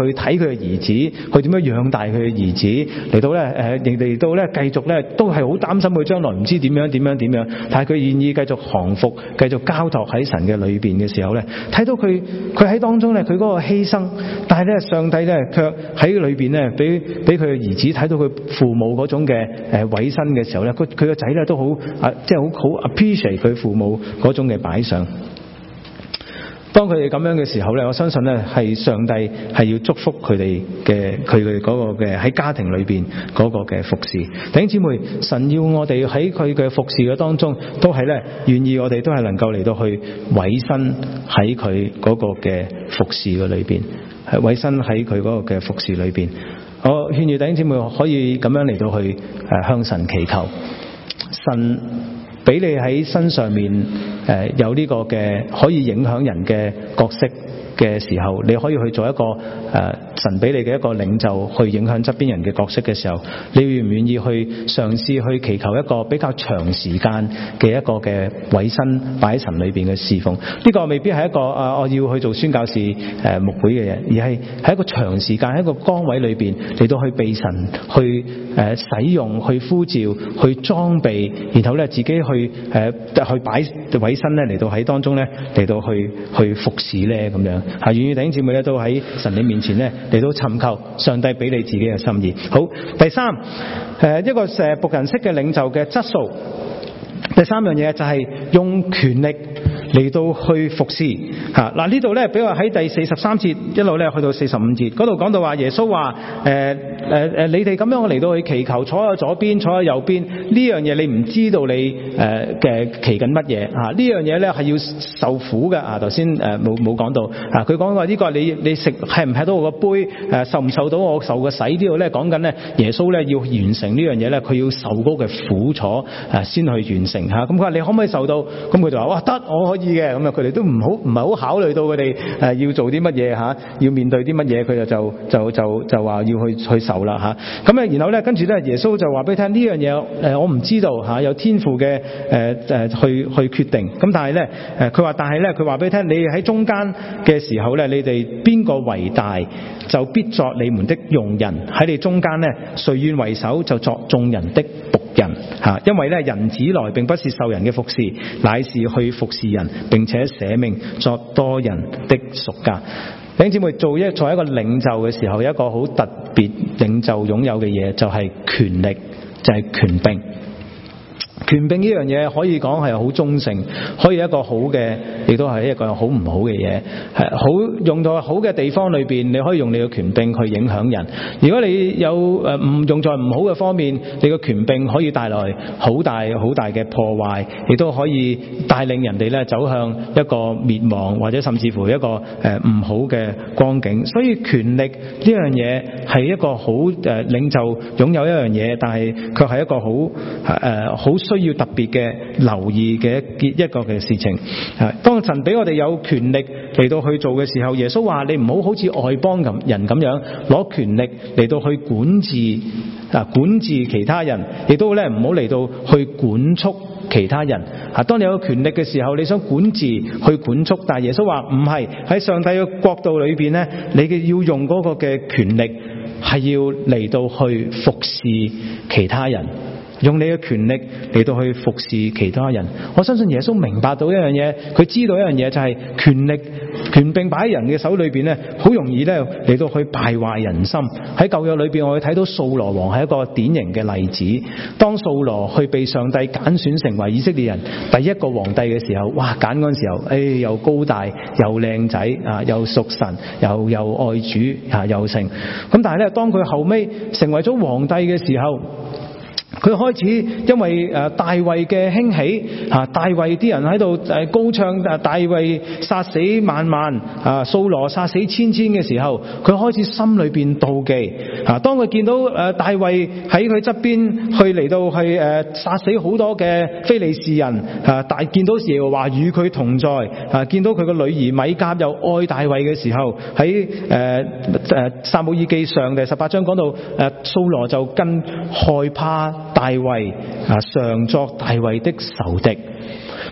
去睇佢嘅兒子，去點樣養大佢嘅兒子，嚟到咧誒，嚟嚟到咧繼續咧都係好擔心佢將來唔知點樣點樣點樣，但係佢願意繼續降服，繼續交託喺神嘅裏邊嘅時候咧，睇到佢佢喺當中咧佢嗰個犧牲，但係咧上帝咧卻喺裏邊咧俾俾佢嘅兒子睇到佢父母嗰種嘅誒委身嘅時候咧，佢佢個仔咧都好啊，即係好好 appreciate 佢父母嗰種嘅擺上。當佢哋咁樣嘅時候咧，我相信咧係上帝係要祝福佢哋嘅佢哋嗰個嘅喺家庭裏邊嗰個嘅服侍。弟兄姊妹，神要我哋喺佢嘅服侍嘅當中，都係咧願意我哋都係能夠嚟到去委身喺佢嗰個嘅服侍嘅裏邊，係委身喺佢嗰個嘅服侍裏邊。我勸喻弟兄姊妹可以咁樣嚟到去誒向神祈求，神俾你喺身上面誒、呃、有呢個嘅可以影響人嘅角色嘅時候，你可以去做一個誒、呃、神俾你嘅一個領袖，去影響側邊人嘅角色嘅時候，你願唔願意去嘗試去祈求一個比較長時間嘅一個嘅委身擺喺神裏邊嘅侍奉？呢、這個未必係一個啊、呃、我要去做宣教士誒、呃、牧會嘅嘢，而係喺一個長時間喺一個崗位裏邊嚟到去被神去誒、呃、使用、去呼召、去裝備，然後咧自己去誒、呃、去擺委身咧嚟到喺當中咧嚟到去去服侍咧咁樣。係願意弟兄姊妹咧都喺神你面前咧嚟到尋求上帝俾你自己嘅心意。好，第三誒一個誒僕人式嘅領袖嘅質素。第三樣嘢就係用權力嚟到去服侍嚇。嗱呢度咧，比如話喺第四十三節一路咧去到四十五節嗰度講到話耶穌話誒誒誒你哋咁樣嚟到去祈求，坐喺左邊，坐喺右邊，呢樣嘢你唔知道你誒嘅祈緊乜嘢嚇？呢樣嘢咧係要受苦嘅啊！頭先誒冇冇講到啊？佢講話呢個你你食係唔係到我個杯誒？受唔受到我受個洗？呢度咧講緊咧耶穌咧要完成呢樣嘢咧，佢要受嗰個苦楚誒先去完成嚇。咁佢話你可唔可以受到？咁佢就話哇得，我可以嘅。咁啊佢哋都唔好唔係好考慮到佢哋誒要做啲乜嘢嚇，要面對啲乜嘢，佢就就就就就話要去去受啦嚇。咁啊然後咧跟住咧耶穌就話俾你聽呢樣嘢誒我唔知道嚇，有天父嘅誒誒去去決定。咁但係咧誒佢話但係咧佢話俾你聽，你喺中間嘅時候咧，你哋邊個為大，就必作你們的用人；喺你中間咧，誰願為首，就作眾人的僕人嚇。因為咧人子來並不是受人嘅服侍，乃是去服侍人，並且捨命作多人的贖價。弟兄姊妹，做一作一個領袖嘅時候，有一個好特別領袖擁有嘅嘢，就係權力，就係權柄。權柄呢樣嘢可以講係好中性，可以一個好嘅，亦都係一個好唔好嘅嘢。係好用到好嘅地方裏邊，你可以用你嘅權柄去影響人。如果你有誒唔用在唔好嘅方面，你嘅權柄可以帶來好大好大嘅破壞，亦都可以帶領人哋咧走向一個滅亡，或者甚至乎一個誒唔好嘅光景。所以權力呢樣嘢係一個好誒領袖擁有一樣嘢，但係卻係一個好誒好需要特別嘅留意嘅一一個嘅事情。當神俾我哋有權力嚟到去做嘅時候，耶穌話你唔好好似外邦人咁樣攞權力嚟到去管治啊管治其他人，亦都咧唔好嚟到去管束其他人。啊，當你有權力嘅時候，你想管治去管束，但係耶穌話唔係，喺上帝嘅國度裏邊咧，你嘅要用嗰個嘅權力係要嚟到去服侍其他人。用你嘅權力嚟到去服侍其他人。我相信耶穌明白到一樣嘢，佢知道一樣嘢就係權力權柄擺喺人嘅手裏邊咧，好容易咧嚟到去敗壞人心。喺舊約裏邊，我哋睇到掃羅王係一個典型嘅例子。當掃羅去被上帝揀選成為以色列人第一個皇帝嘅時候，哇！揀嗰陣時候，誒、哎、又高大又靚仔啊，又屬神，又又愛主啊，又成。咁但係咧，當佢後尾成為咗皇帝嘅時候，佢開始因為誒大衛嘅興起啊，大衛啲人喺度誒高唱誒大衛殺死萬萬啊，掃羅殺死千千嘅時候，佢開始心裏邊妒忌啊。當佢見到誒大衛喺佢側邊去嚟到去誒殺死好多嘅非利士人啊，大見到耶和華與佢同在啊，見到佢個女兒米甲又愛大衛嘅時候，喺誒誒撒母耳記上第十八章講到誒掃羅就更害怕大衛啊，常作大衛的仇敵。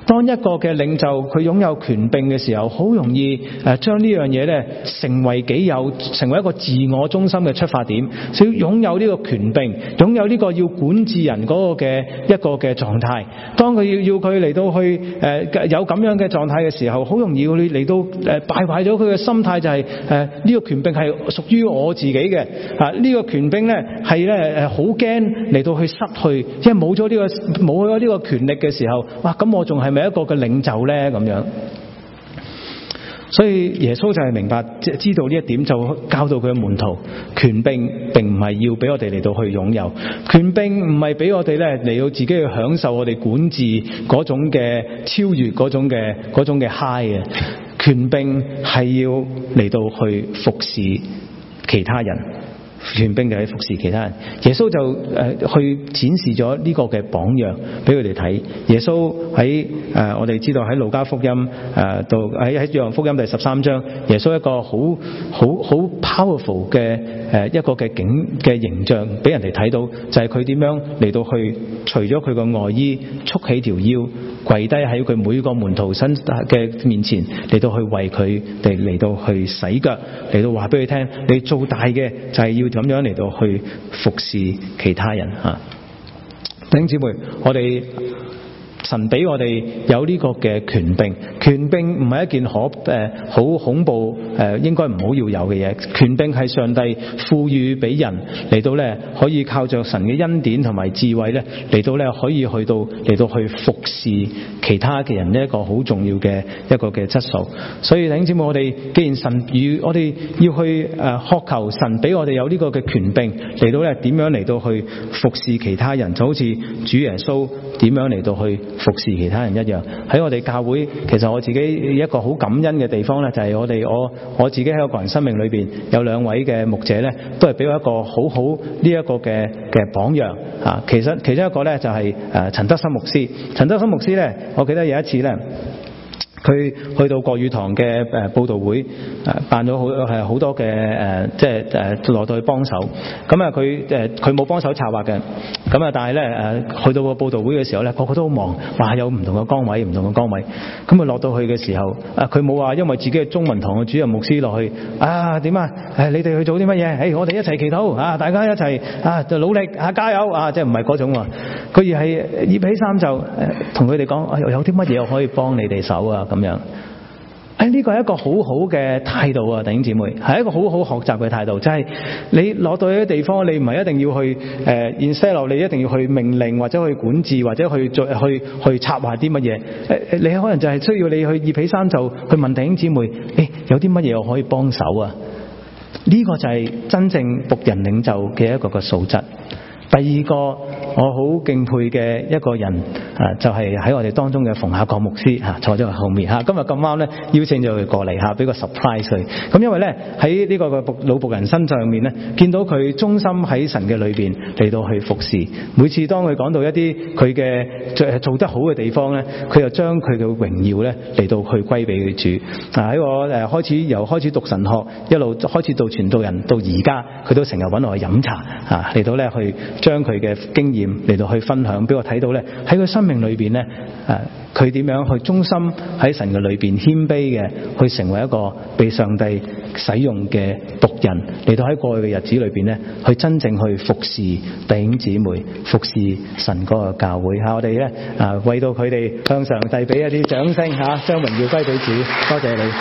當一個嘅領袖佢擁有權柄嘅時候，好容易誒將呢樣嘢咧成為己有，成為一個自我中心嘅出發點。所以擁有呢個權柄，擁有呢個要管治人嗰個嘅一個嘅狀態。當佢要要佢嚟到去誒、呃、有咁樣嘅狀態嘅時候，好容易會嚟到誒敗壞咗佢嘅心態，就係誒呢個權柄係屬於我自己嘅啊！呢、這個權柄咧係咧誒好驚嚟到去失去，因為冇咗呢個冇咗呢個權力嘅時候，哇！咁我仲係咪一個嘅領袖咧？咁樣，所以耶穌就係明白即係知道呢一點，就教導佢嘅門徒，權柄並唔係要俾我哋嚟到去擁有，權柄唔係俾我哋咧嚟到自己去享受我哋管治嗰種嘅超越嗰種嘅嗰種嘅 high 嘅，權柄係要嚟到去服侍其他人。權柄就係服侍其他人，耶穌就誒、呃、去展示咗呢個嘅榜樣俾佢哋睇。耶穌喺誒、呃、我哋知道喺路加福音誒到喺喺約翰福音第十三章，耶穌一個好好好 powerful 嘅誒、呃、一個嘅景嘅形象俾人哋睇到，就係佢點樣嚟到去除咗佢個外衣，束起條腰，跪低喺佢每個門徒身嘅面前嚟到去為佢哋嚟到去洗腳，嚟到話俾佢聽，你做大嘅就係要咁樣嚟到去服侍其他人吓。弟兄姊妹，我哋神俾我哋有呢個嘅權柄，權柄唔係一件可誒好、呃、恐怖誒、呃、應該唔好要有嘅嘢。權柄係上帝賦予俾人嚟到咧，可以靠着神嘅恩典同埋智慧咧嚟到咧可以去到嚟到去服侍其他嘅人呢一個好重要嘅一個嘅質素。所以弟兄姊妹，我哋既然神與我哋要去誒渴求神俾我哋有呢個嘅權柄嚟到咧點樣嚟到去服侍其他人，就好似主耶穌點樣嚟到去服侍其他人一樣。喺我哋教會，其實我自己一個好感恩嘅地方咧，就係我哋我我自己喺我個人生命裏邊有兩位嘅牧者咧，都係俾我一個好好呢一個嘅嘅榜樣啊。其實其中一個咧就係誒陳德森牧師。陳德森牧師咧，我記得有一次咧，佢去到國語堂嘅誒佈道會，誒辦咗好係好多嘅誒，即係誒落到去幫手。咁啊，佢誒佢冇幫手策劃嘅。咁啊，但係咧誒去到個佈道會嘅時候咧，個個都好忙，話有唔同嘅崗位，唔同嘅崗位。咁啊落到去嘅時候，啊佢冇話因為自己係中文堂嘅主任牧師落去啊點啊誒你哋去做啲乜嘢？誒我哋一齊祈禱啊，大家一齊啊就努力啊加油啊，即係唔係嗰種喎。佢而係葉起衫就誒同佢哋講，有有啲乜嘢我可以幫你哋手啊？咁樣，誒呢個係一個好好嘅態度啊，弟兄姊妹，係一個好好學習嘅態度，就係、是、你攞到一啲地方，你唔係一定要去誒 instead 你一定要去命令或者去管治或者去做去去策劃啲乜嘢，誒你可能就係需要你去葉起衫就去問弟兄姊妹，誒有啲乜嘢我可以幫手啊？呢、這個就係真正僕人領袖嘅一個個素質。第二個我好敬佩嘅一個人啊，就係、是、喺我哋當中嘅馮亞國牧師嚇，坐咗喺後面嚇。今日咁啱咧，邀請咗佢過嚟嚇，俾個 surprise 佢。咁因為咧喺呢個個老僕人身上面咧，見到佢忠心喺神嘅裏邊嚟到去服侍。每次當佢講到一啲佢嘅做得好嘅地方咧，佢就將佢嘅榮耀咧嚟到去歸俾佢主。啊喺我誒開始由開始讀神學一路開始到傳道人到而家，佢都成日揾我去飲茶嚇，嚟到咧去將佢嘅經驗嚟到去分享俾我睇到咧，喺佢生命裏邊咧，誒佢點樣去忠心喺神嘅裏邊謙卑嘅，去成為一個被上帝使用嘅僕人，嚟到喺過去嘅日子裏邊咧，去真正去服侍弟兄姊妹，服侍神嗰個教會嚇。我哋咧啊為到佢哋向上帝俾一啲掌聲嚇，將榮耀歸俾主，多謝你。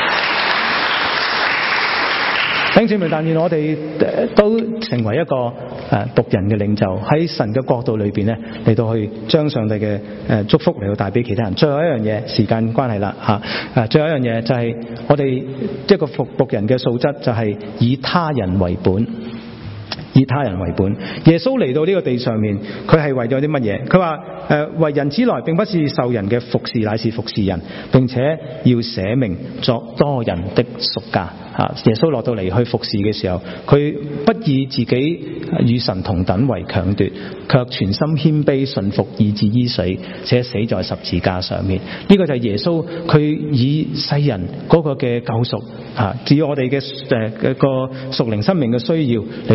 弟兄姊妹，但願我哋都成為一個誒僕人嘅領袖，喺神嘅國度裏邊咧，嚟到去將上帝嘅誒祝福嚟到帶俾其他人。最後一樣嘢，時間關係啦嚇，誒最後一樣嘢就係我哋一個服僕人嘅素質，就係以他人為本。以他人為本。耶穌嚟到呢個地上面，佢係為咗啲乜嘢？佢話誒為人之來並不是受人嘅服侍，乃是服侍人，並且要捨命作多人的贖價。啊！耶穌落到嚟去服侍嘅時候，佢不以自己與神同等為強奪，卻全心謙卑順服，以至於死，且死在十字架上面。呢、這個就係耶穌佢以世人嗰個嘅救贖啊，至於我哋嘅誒個屬靈生命嘅需要嚟到咧去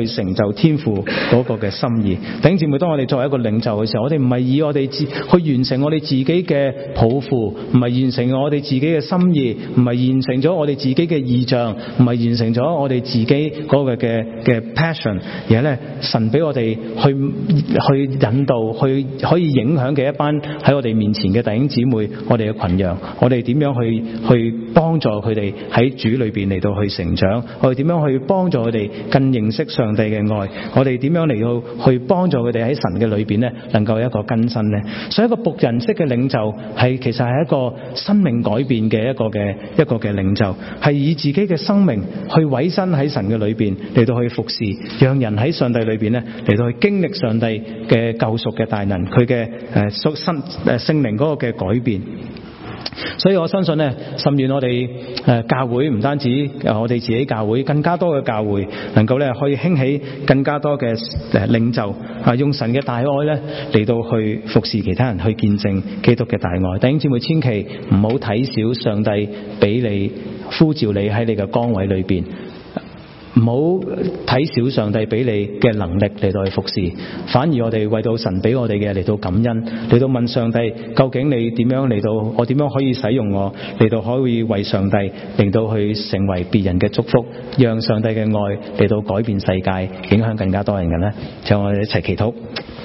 去成就天父嗰個嘅心意。弟兄姊妹，當我哋作為一個領袖嘅時候，我哋唔係以我哋自去完成我哋自己嘅抱負，唔係完成我哋自己嘅心意，唔係完成咗我哋自己嘅意象，唔係完成咗我哋自己嗰個嘅嘅 passion， 而係咧神俾我哋去去引導，去可以影響嘅一班喺我哋面前嘅弟兄姊妹，我哋嘅群羊，我哋點樣去去幫助佢哋喺主裏邊嚟到去成長，我哋點樣去幫助佢哋更認識上帝嘅愛，我哋點樣嚟到去幫助佢哋喺神嘅裏邊咧能夠有一個更新咧。所以一個僕人式嘅領袖係其實係一個生命改變嘅一個嘅一個嘅領袖，係以自己嘅生命去委身喺神嘅裏邊嚟到去服侍，讓人喺上帝裏邊咧嚟到去經歷上帝嘅救贖嘅大能，佢嘅誒屬身誒聖靈嗰個嘅改變。所以我相信咧，甚願我哋誒教會唔單止誒我哋自己教會，更加多嘅教會能夠咧可以興起更加多嘅誒領袖啊，用神嘅大愛咧嚟到去服侍其他人，去見證基督嘅大愛。弟兄姊妹，千祈唔好睇小上帝俾你呼召你喺你嘅崗位裏邊。唔好睇小上帝俾你嘅能力嚟到去服侍，反而我哋為到神俾我哋嘅嚟到感恩，嚟到問上帝究竟你點樣嚟到，我點樣可以使用我嚟到可以為上帝令到去成為別人嘅祝福，讓上帝嘅愛嚟到改變世界，影響更加多人嘅呢？就我哋一齊祈禱。